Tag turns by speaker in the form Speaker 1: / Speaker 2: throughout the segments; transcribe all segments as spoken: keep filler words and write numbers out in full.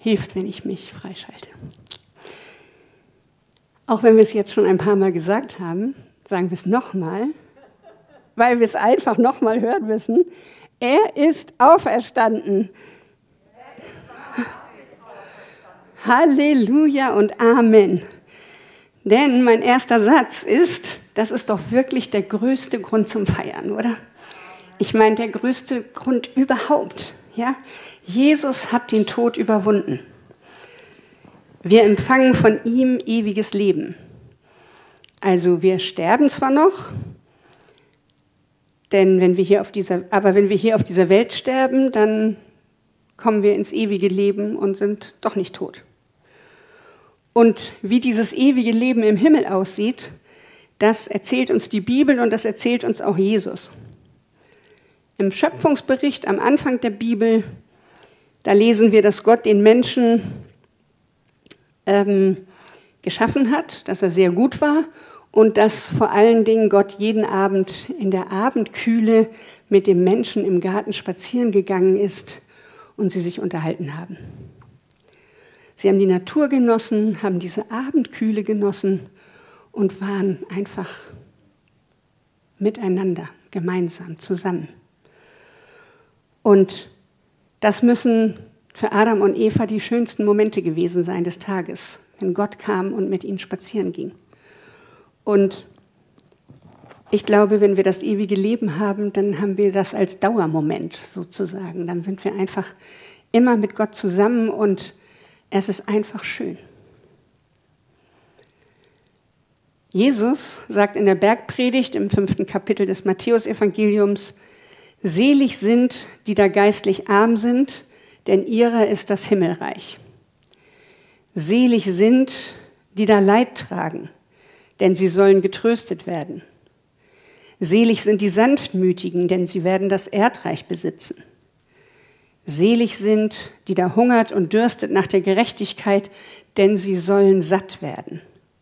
Speaker 1: hilft, wenn ich mich freischalte. Auch wenn wir es jetzt schon ein paar Mal gesagt haben, sagen wir es nochmal, weil wir es einfach nochmal hören müssen. Er ist auferstanden. Halleluja und Amen. Denn mein erster Satz ist, das ist doch wirklich der größte Grund zum Feiern, oder? Ich meine, der größte Grund überhaupt. Ja? Jesus hat den Tod überwunden. Wir empfangen von ihm ewiges Leben. Also wir sterben zwar noch, denn wenn wir hier auf dieser, aber wenn wir hier auf dieser Welt sterben, dann kommen wir ins ewige Leben und sind doch nicht tot. Und wie dieses ewige Leben im Himmel aussieht, das erzählt uns die Bibel und das erzählt uns auch Jesus. Im Schöpfungsbericht am Anfang der Bibel, da lesen wir, dass Gott den Menschen ähm, geschaffen hat, dass er sehr gut war und dass vor allen Dingen Gott jeden Abend in der Abendkühle mit dem Menschen im Garten spazieren gegangen ist und sie sich unterhalten haben. Sie haben die Natur genossen, haben diese Abendkühle genossen und waren einfach miteinander, gemeinsam, zusammen. Und das müssen für Adam und Eva die schönsten Momente gewesen sein des Tages, wenn Gott kam und mit ihnen spazieren ging. Und ich glaube, wenn wir das ewige Leben haben, dann haben wir das als Dauermoment sozusagen. Dann sind wir einfach immer mit Gott zusammen und es ist einfach schön. Jesus sagt in der Bergpredigt im fünften Kapitel des Matthäusevangeliums: Selig sind, die da geistlich arm sind, denn ihrer ist das Himmelreich. Selig sind, die da Leid tragen, denn sie sollen getröstet werden. Selig sind die Sanftmütigen, denn sie werden das Erdreich besitzen. Selig sind, die da hungert und dürstet nach der Gerechtigkeit, denn sie sollen satt werden.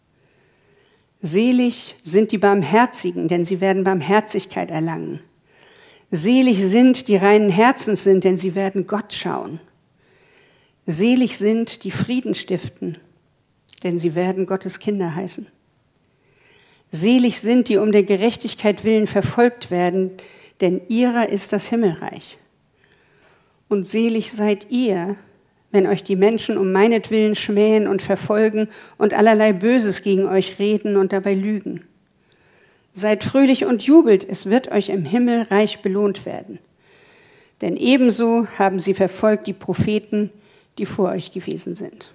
Speaker 1: Selig sind die Barmherzigen, denn sie werden Barmherzigkeit erlangen. Selig sind, die reinen Herzens sind, denn sie werden Gott schauen. Selig sind, die Frieden stiften, denn sie werden Gottes Kinder heißen. Selig sind, die um der Gerechtigkeit willen verfolgt werden, denn ihrer ist das Himmelreich. Und selig seid ihr, wenn euch die Menschen um meinetwillen schmähen und verfolgen und allerlei Böses gegen euch reden und dabei lügen. Seid fröhlich und jubelt, es wird euch im Himmel reich belohnt werden. Denn ebenso haben sie verfolgt die Propheten, die vor euch gewesen sind.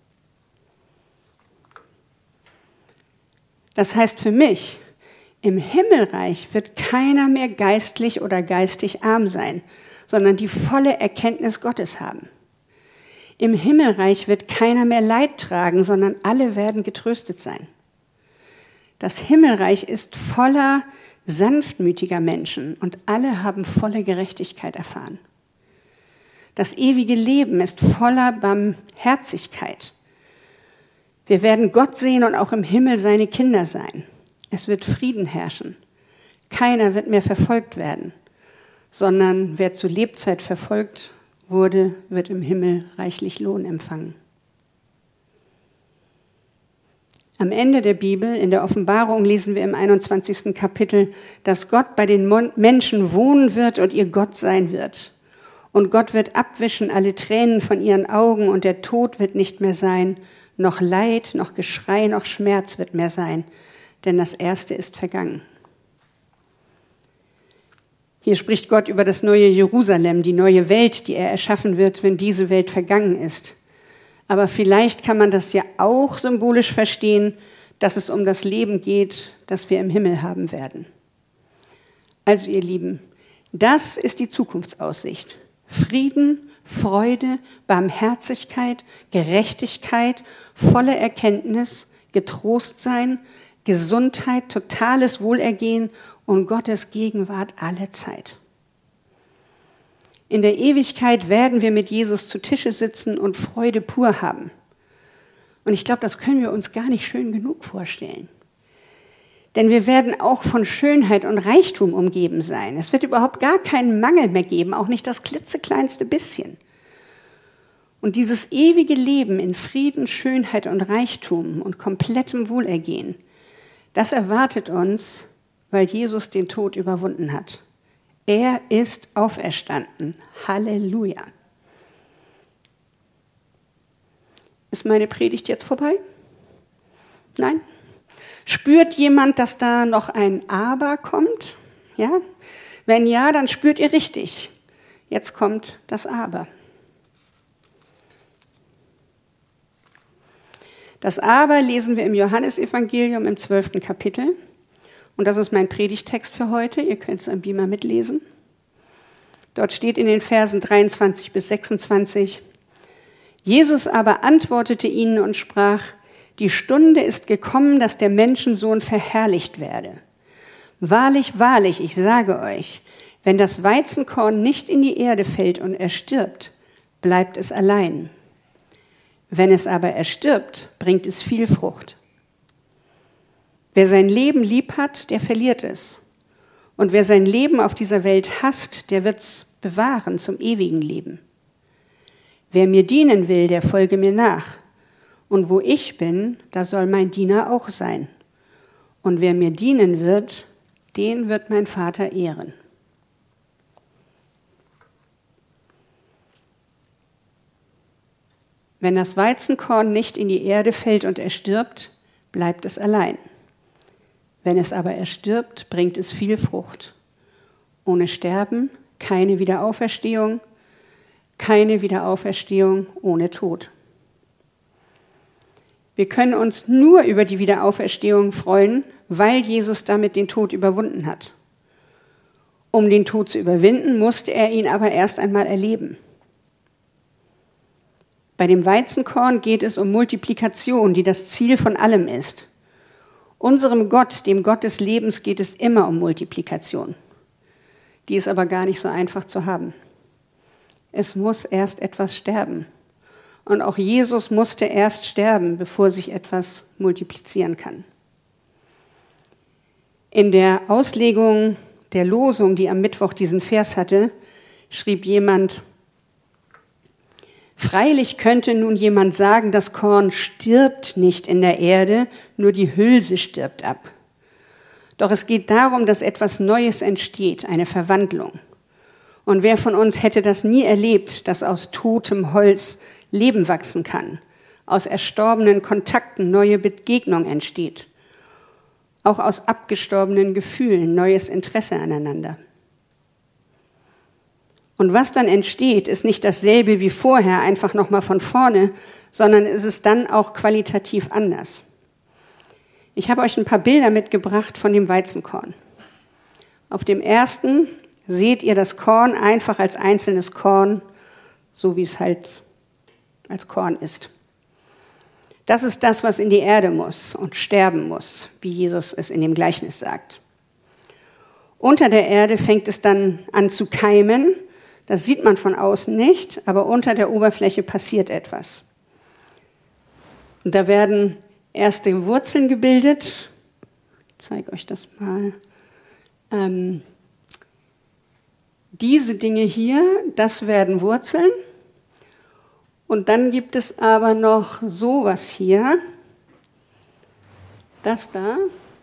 Speaker 1: Das heißt für mich, im Himmelreich wird keiner mehr geistlich oder geistig arm sein, sondern die volle Erkenntnis Gottes haben. Im Himmelreich wird keiner mehr Leid tragen, sondern alle werden getröstet sein. Das Himmelreich ist voller sanftmütiger Menschen und alle haben volle Gerechtigkeit erfahren. Das ewige Leben ist voller Barmherzigkeit. Wir werden Gott sehen und auch im Himmel seine Kinder sein. Es wird Frieden herrschen. Keiner wird mehr verfolgt werden, sondern wer zu Lebzeit verfolgt wurde, wird im Himmel reichlich Lohn empfangen. Am Ende der Bibel, in der Offenbarung, lesen wir im einundzwanzigsten Kapitel, dass Gott bei den Menschen wohnen wird und ihr Gott sein wird. Und Gott wird abwischen alle Tränen von ihren Augen und der Tod wird nicht mehr sein, noch Leid, noch Geschrei, noch Schmerz wird mehr sein, denn das Erste ist vergangen. Hier spricht Gott über das neue Jerusalem, die neue Welt, die er erschaffen wird, wenn diese Welt vergangen ist. Aber vielleicht kann man das ja auch symbolisch verstehen, dass es um das Leben geht, das wir im Himmel haben werden. Also ihr Lieben, das ist die Zukunftsaussicht. Frieden, Freude, Barmherzigkeit, Gerechtigkeit, volle Erkenntnis, Getrostsein, Gesundheit, totales Wohlergehen und Gottes Gegenwart alle Zeit. In der Ewigkeit werden wir mit Jesus zu Tische sitzen und Freude pur haben. Und ich glaube, das können wir uns gar nicht schön genug vorstellen. Denn wir werden auch von Schönheit und Reichtum umgeben sein. Es wird überhaupt gar keinen Mangel mehr geben, auch nicht das klitzekleinste bisschen. Und dieses ewige Leben in Frieden, Schönheit und Reichtum und komplettem Wohlergehen, das erwartet uns, weil Jesus den Tod überwunden hat. Er ist auferstanden. Halleluja. Ist meine Predigt jetzt vorbei? Nein? Spürt jemand, dass da noch ein Aber kommt? Ja? Wenn ja, dann spürt ihr richtig. Jetzt kommt das Aber. Das Aber lesen wir im Johannesevangelium im zwölften Kapitel. Und das ist mein Predigtext für heute. Ihr könnt es am Beamer mitlesen. Dort steht in den Versen dreiundzwanzig bis sechsundzwanzig: Jesus aber antwortete ihnen und sprach: Die Stunde ist gekommen, dass der Menschensohn verherrlicht werde. Wahrlich, wahrlich, ich sage euch, wenn das Weizenkorn nicht in die Erde fällt und erstirbt, bleibt es allein. Wenn es aber erstirbt, bringt es viel Frucht. Wer sein Leben lieb hat, der verliert es. Und wer sein Leben auf dieser Welt hasst, der wird es bewahren zum ewigen Leben. Wer mir dienen will, der folge mir nach. Und wo ich bin, da soll mein Diener auch sein. Und wer mir dienen wird, den wird mein Vater ehren. Wenn das Weizenkorn nicht in die Erde fällt und erstirbt, bleibt es allein. Wenn es aber erstirbt, bringt es viel Frucht. Ohne Sterben keine Wiederauferstehung, keine Wiederauferstehung ohne Tod. Wir können uns nur über die Wiederauferstehung freuen, weil Jesus damit den Tod überwunden hat. Um den Tod zu überwinden, musste er ihn aber erst einmal erleben. Bei dem Weizenkorn geht es um Multiplikation, die das Ziel von allem ist. Unserem Gott, dem Gott des Lebens, geht es immer um Multiplikation. Die ist aber gar nicht so einfach zu haben. Es muss erst etwas sterben. Und auch Jesus musste erst sterben, bevor sich etwas multiplizieren kann. In der Auslegung der Losung, die am Mittwoch diesen Vers hatte, schrieb jemand: Freilich könnte nun jemand sagen, das Korn stirbt nicht in der Erde, nur die Hülse stirbt ab. Doch es geht darum, dass etwas Neues entsteht, eine Verwandlung. Und wer von uns hätte das nie erlebt, dass aus totem Holz Leben wachsen kann, aus erstorbenen Kontakten neue Begegnung entsteht, auch aus abgestorbenen Gefühlen neues Interesse aneinander. Und was dann entsteht, ist nicht dasselbe wie vorher, einfach nochmal von vorne, sondern es ist dann auch qualitativ anders. Ich habe euch ein paar Bilder mitgebracht von dem Weizenkorn. Auf dem ersten seht ihr das Korn einfach als einzelnes Korn, so wie es halt als Korn ist. Das ist das, was in die Erde muss und sterben muss, wie Jesus es in dem Gleichnis sagt. Unter der Erde fängt es dann an zu keimen. Das sieht man von außen nicht, aber unter der Oberfläche passiert etwas. Und da werden erste Wurzeln gebildet. Ich zeige euch das mal. Ähm, diese Dinge hier, das werden Wurzeln. Und dann gibt es aber noch sowas hier. Das da.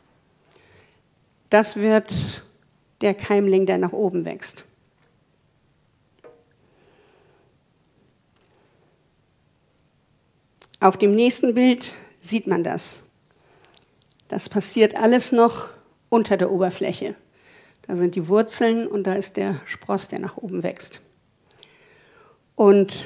Speaker 1: Das wird der Keimling, der nach oben wächst. Auf dem nächsten Bild sieht man das. Das passiert alles noch unter der Oberfläche. Da sind die Wurzeln und da ist der Spross, der nach oben wächst. Und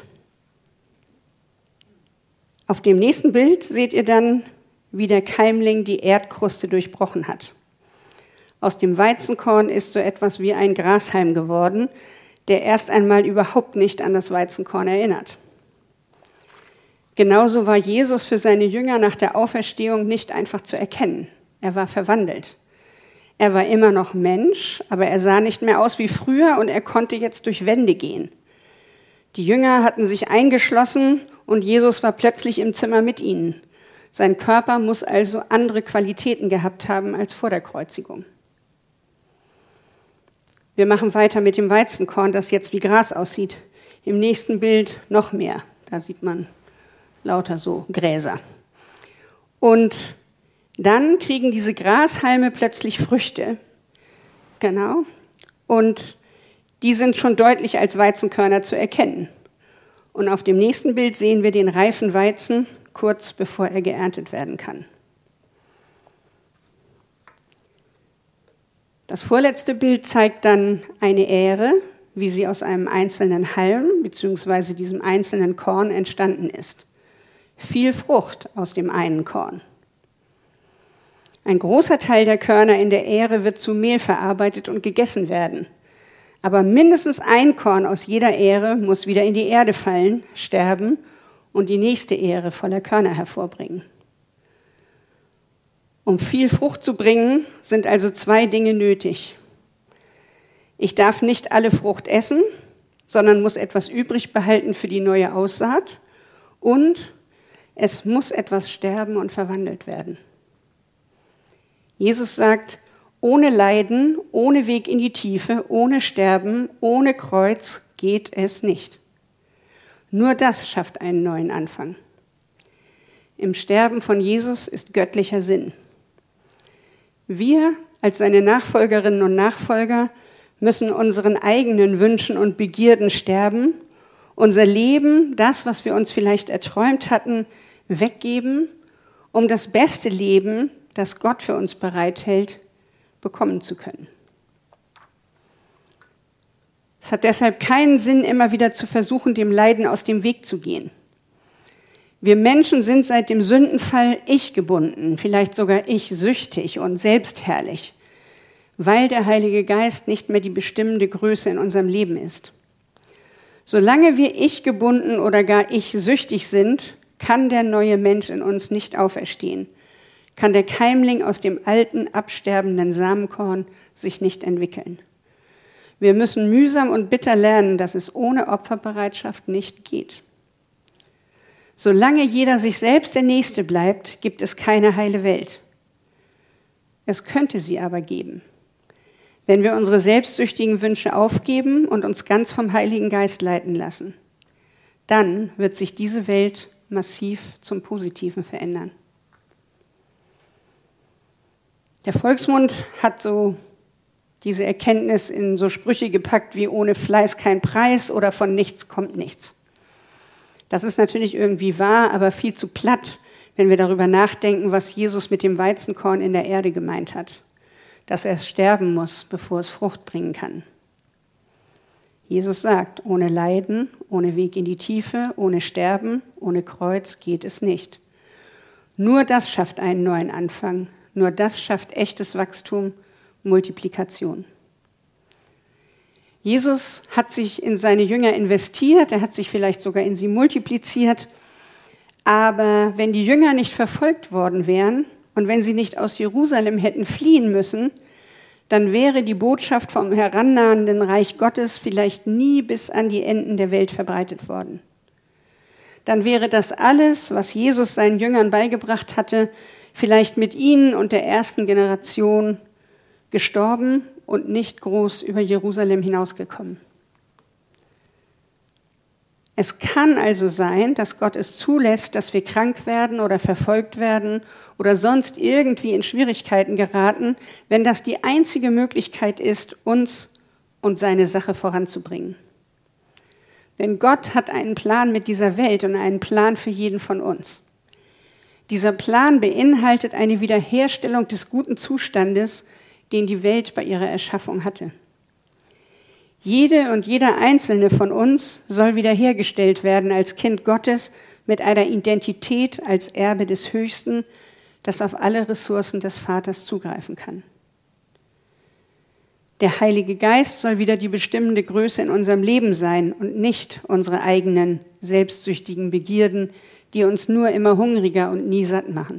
Speaker 1: auf dem nächsten Bild seht ihr dann, wie der Keimling die Erdkruste durchbrochen hat. Aus dem Weizenkorn ist so etwas wie ein Grashalm geworden, der erst einmal überhaupt nicht an das Weizenkorn erinnert. Genauso war Jesus für seine Jünger nach der Auferstehung nicht einfach zu erkennen. Er war verwandelt. Er war immer noch Mensch, aber er sah nicht mehr aus wie früher und er konnte jetzt durch Wände gehen. Die Jünger hatten sich eingeschlossen und Jesus war plötzlich im Zimmer mit ihnen. Sein Körper muss also andere Qualitäten gehabt haben als vor der Kreuzigung. Wir machen weiter mit dem Weizenkorn, das jetzt wie Gras aussieht. Im nächsten Bild noch mehr. Da sieht man lauter so Gräser. Und dann kriegen diese Grashalme plötzlich Früchte. Genau. Und die sind schon deutlich als Weizenkörner zu erkennen. Und auf dem nächsten Bild sehen wir den reifen Weizen, kurz bevor er geerntet werden kann. Das vorletzte Bild zeigt dann eine Ähre, wie sie aus einem einzelnen Halm bzw. diesem einzelnen Korn entstanden ist. Viel Frucht aus dem einen Korn. Ein großer Teil der Körner in der Ähre wird zu Mehl verarbeitet und gegessen werden. Aber mindestens ein Korn aus jeder Ähre muss wieder in die Erde fallen, sterben und die nächste Ähre voller Körner hervorbringen. Um viel Frucht zu bringen, sind also zwei Dinge nötig. Ich darf nicht alle Frucht essen, sondern muss etwas übrig behalten für die neue Aussaat und es muss etwas sterben und verwandelt werden. Jesus sagt, ohne Leiden, ohne Weg in die Tiefe, ohne Sterben, ohne Kreuz geht es nicht. Nur das schafft einen neuen Anfang. Im Sterben von Jesus ist göttlicher Sinn. Wir als seine Nachfolgerinnen und Nachfolger müssen unseren eigenen Wünschen und Begierden sterben, unser Leben, das, was wir uns vielleicht erträumt hatten, weggeben, um das beste Leben, das Gott für uns bereithält, bekommen zu können. Es hat deshalb keinen Sinn, immer wieder zu versuchen, dem Leiden aus dem Weg zu gehen. Wir Menschen sind seit dem Sündenfall ich-gebunden, vielleicht sogar ich-süchtig und selbstherrlich, weil der Heilige Geist nicht mehr die bestimmende Größe in unserem Leben ist. Solange wir ich-gebunden oder gar ich-süchtig sind, kann der neue Mensch in uns nicht auferstehen, kann der Keimling aus dem alten, absterbenden Samenkorn sich nicht entwickeln. Wir müssen mühsam und bitter lernen, dass es ohne Opferbereitschaft nicht geht. Solange jeder sich selbst der Nächste bleibt, gibt es keine heile Welt. Es könnte sie aber geben, wenn wir unsere selbstsüchtigen Wünsche aufgeben und uns ganz vom Heiligen Geist leiten lassen. Dann wird sich diese Welt massiv zum Positiven verändern. Der Volksmund hat so diese Erkenntnis in so Sprüche gepackt wie ohne Fleiß kein Preis oder von nichts kommt nichts. Das ist natürlich irgendwie wahr, aber viel zu platt, wenn wir darüber nachdenken, was Jesus mit dem Weizenkorn in der Erde gemeint hat. Dass er sterben muss, bevor es Frucht bringen kann. Jesus sagt, ohne Leiden, ohne Weg in die Tiefe, ohne Sterben, ohne Kreuz geht es nicht. Nur das schafft einen neuen Anfang. Nur das schafft echtes Wachstum, Multiplikation. Jesus hat sich in seine Jünger investiert, er hat sich vielleicht sogar in sie multipliziert. Aber wenn die Jünger nicht verfolgt worden wären und wenn sie nicht aus Jerusalem hätten fliehen müssen, dann wäre die Botschaft vom herannahenden Reich Gottes vielleicht nie bis an die Enden der Welt verbreitet worden. Dann wäre das alles, was Jesus seinen Jüngern beigebracht hatte, vielleicht mit ihnen und der ersten Generation gestorben und nicht groß über Jerusalem hinausgekommen. Es kann also sein, dass Gott es zulässt, dass wir krank werden oder verfolgt werden oder sonst irgendwie in Schwierigkeiten geraten, wenn das die einzige Möglichkeit ist, uns und seine Sache voranzubringen. Denn Gott hat einen Plan mit dieser Welt und einen Plan für jeden von uns. Dieser Plan beinhaltet eine Wiederherstellung des guten Zustandes, den die Welt bei ihrer Erschaffung hatte. Jede und jeder Einzelne von uns soll wiederhergestellt werden als Kind Gottes mit einer Identität als Erbe des Höchsten, das auf alle Ressourcen des Vaters zugreifen kann. Der Heilige Geist soll wieder die bestimmende Größe in unserem Leben sein und nicht unsere eigenen selbstsüchtigen Begierden, die uns nur immer hungriger und nie satt machen.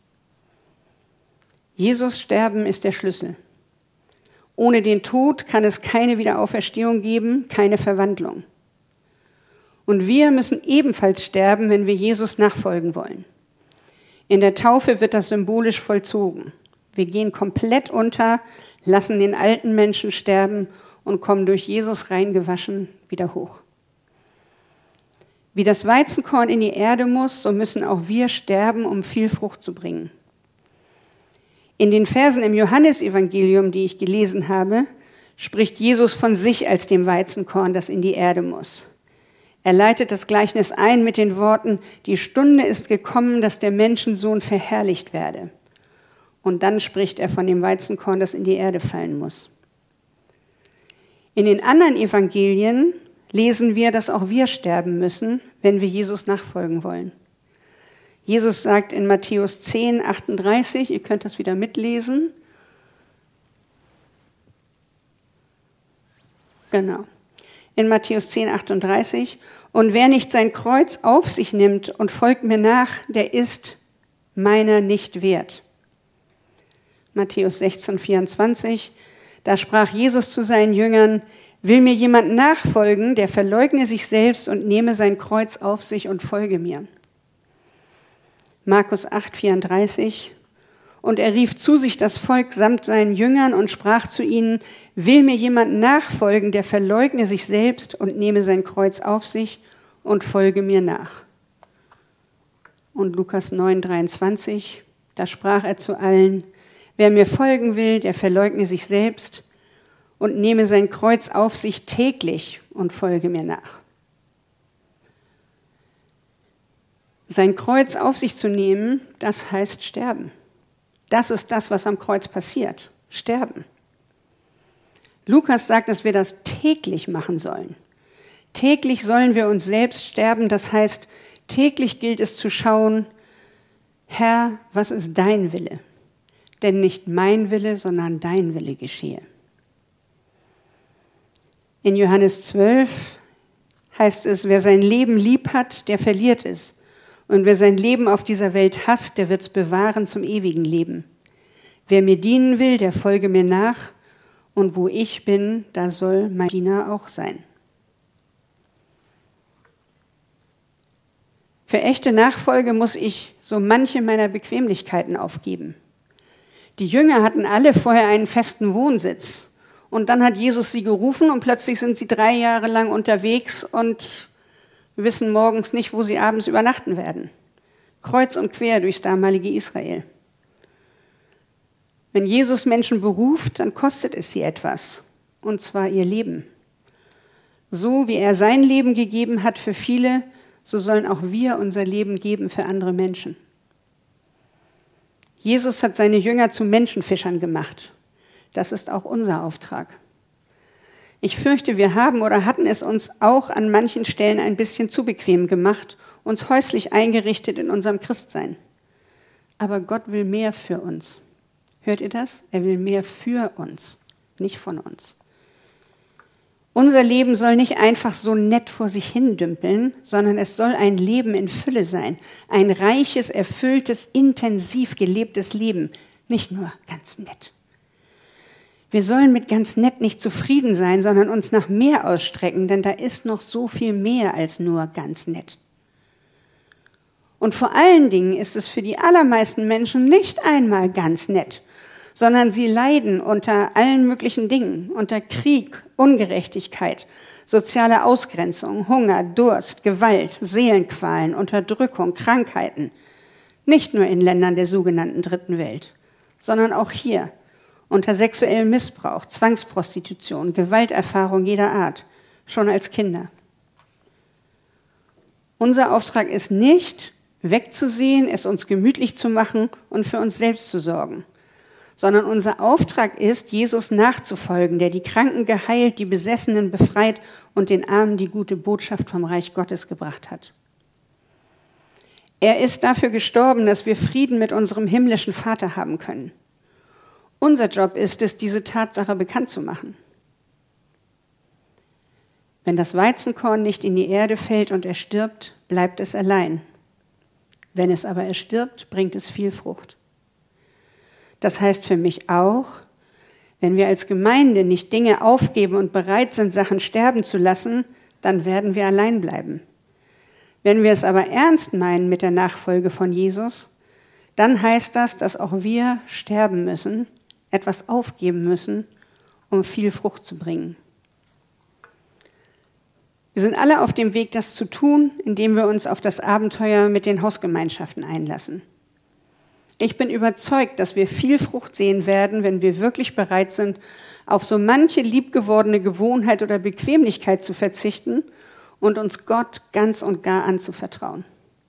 Speaker 1: Jesus sterben ist der Schlüssel. Ohne den Tod kann es keine Wiederauferstehung geben, keine Verwandlung. Und wir müssen ebenfalls sterben, wenn wir Jesus nachfolgen wollen. In der Taufe wird das symbolisch vollzogen. Wir gehen komplett unter, lassen den alten Menschen sterben und kommen durch Jesus reingewaschen wieder hoch. Wie das Weizenkorn in die Erde muss, so müssen auch wir sterben, um viel Frucht zu bringen. In den Versen im Johannesevangelium, die ich gelesen habe, spricht Jesus von sich als dem Weizenkorn, das in die Erde muss. Er leitet das Gleichnis ein mit den Worten, die Stunde ist gekommen, dass der Menschensohn verherrlicht werde. Und dann spricht er von dem Weizenkorn, das in die Erde fallen muss. In den anderen Evangelien lesen wir, dass auch wir sterben müssen, wenn wir Jesus nachfolgen wollen. Jesus sagt in Matthäus zehn, achtunddreißig, ihr könnt das wieder mitlesen. Genau. In Matthäus zehn, achtunddreißig. Und wer nicht sein Kreuz auf sich nimmt und folgt mir nach, der ist meiner nicht wert. Matthäus sechzehn, vierundzwanzig. Da sprach Jesus zu seinen Jüngern, will mir jemand nachfolgen, der verleugne sich selbst und nehme sein Kreuz auf sich und folge mir. Markus acht, vierunddreißig. Und er rief zu sich das Volk samt seinen Jüngern und sprach zu ihnen, will mir jemand nachfolgen, der verleugne sich selbst und nehme sein Kreuz auf sich und folge mir nach. Und Lukas neun, dreiundzwanzig, da sprach er zu allen, wer mir folgen will, der verleugne sich selbst und nehme sein Kreuz auf sich täglich und folge mir nach. Sein Kreuz auf sich zu nehmen, das heißt sterben. Das ist das, was am Kreuz passiert, sterben. Lukas sagt, dass wir das täglich machen sollen. Täglich sollen wir uns selbst sterben, das heißt, täglich gilt es zu schauen, Herr, was ist dein Wille? Denn nicht mein Wille, sondern dein Wille geschehe. In Johannes zwölf heißt es, wer sein Leben lieb hat, der verliert es. Und wer sein Leben auf dieser Welt hasst, der wird es bewahren zum ewigen Leben. Wer mir dienen will, der folge mir nach. Und wo ich bin, da soll mein Diener auch sein. Für echte Nachfolge muss ich so manche meiner Bequemlichkeiten aufgeben. Die Jünger hatten alle vorher einen festen Wohnsitz. Und dann hat Jesus sie gerufen und plötzlich sind sie drei Jahre lang unterwegs und wissen morgens nicht, wo sie abends übernachten werden. Kreuz und quer durchs damalige Israel. Wenn Jesus Menschen beruft, dann kostet es sie etwas, und zwar ihr Leben. So wie er sein Leben gegeben hat für viele, so sollen auch wir unser Leben geben für andere Menschen. Jesus hat seine Jünger zu Menschenfischern gemacht. Das ist auch unser Auftrag. Ich fürchte, wir haben oder hatten es uns auch an manchen Stellen ein bisschen zu bequem gemacht, uns häuslich eingerichtet in unserem Christsein. Aber Gott will mehr für uns. Hört ihr das? Er will mehr für uns, nicht von uns. Unser Leben soll nicht einfach so nett vor sich hin dümpeln, sondern es soll ein Leben in Fülle sein. Ein reiches, erfülltes, intensiv gelebtes Leben. Nicht nur ganz nett. Wir sollen mit ganz nett nicht zufrieden sein, sondern uns nach mehr ausstrecken, denn da ist noch so viel mehr als nur ganz nett. Und vor allen Dingen ist es für die allermeisten Menschen nicht einmal ganz nett, sondern sie leiden unter allen möglichen Dingen, unter Krieg, Ungerechtigkeit, soziale Ausgrenzung, Hunger, Durst, Gewalt, Seelenqualen, Unterdrückung, Krankheiten. Nicht nur in Ländern der sogenannten Dritten Welt, sondern auch hier unter sexuellem Missbrauch, Zwangsprostitution, Gewalterfahrung jeder Art, schon als Kinder. Unser Auftrag ist nicht, wegzusehen, es uns gemütlich zu machen und für uns selbst zu sorgen, sondern unser Auftrag ist, Jesus nachzufolgen, der die Kranken geheilt, die Besessenen befreit und den Armen die gute Botschaft vom Reich Gottes gebracht hat. Er ist dafür gestorben, dass wir Frieden mit unserem himmlischen Vater haben können. Unser Job ist es, diese Tatsache bekannt zu machen. Wenn das Weizenkorn nicht in die Erde fällt und er stirbt, bleibt es allein. Wenn es aber erstirbt, bringt es viel Frucht. Das heißt für mich auch, wenn wir als Gemeinde nicht Dinge aufgeben und bereit sind, Sachen sterben zu lassen, dann werden wir allein bleiben. Wenn wir es aber ernst meinen mit der Nachfolge von Jesus, dann heißt das, dass auch wir sterben müssen, etwas aufgeben müssen, um viel Frucht zu bringen. Wir sind alle auf dem Weg, das zu tun, indem wir uns auf das Abenteuer mit den Hausgemeinschaften einlassen. Ich bin überzeugt, dass wir viel Frucht sehen werden, wenn wir wirklich bereit sind, auf so manche liebgewordene Gewohnheit oder Bequemlichkeit zu verzichten und uns Gott ganz und gar anzuvertrauen.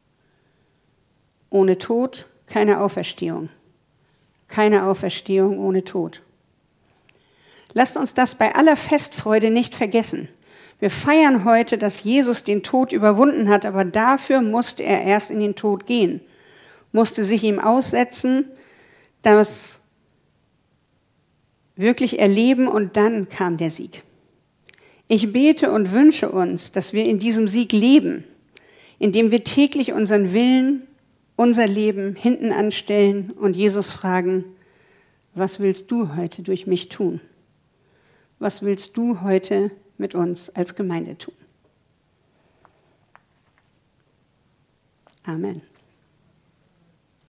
Speaker 1: Ohne Tod keine Auferstehung. Keine Auferstehung ohne Tod. Lasst uns das bei aller Festfreude nicht vergessen. Wir feiern heute, dass Jesus den Tod überwunden hat, aber dafür musste er erst in den Tod gehen, musste sich ihm aussetzen, das wirklich erleben und dann kam der Sieg. Ich bete und wünsche uns, dass wir in diesem Sieg leben, indem wir täglich unseren Willen, unser Leben hinten anstellen und Jesus fragen, was willst du heute durch mich tun? Was willst du heute mit uns als Gemeinde tun? Amen.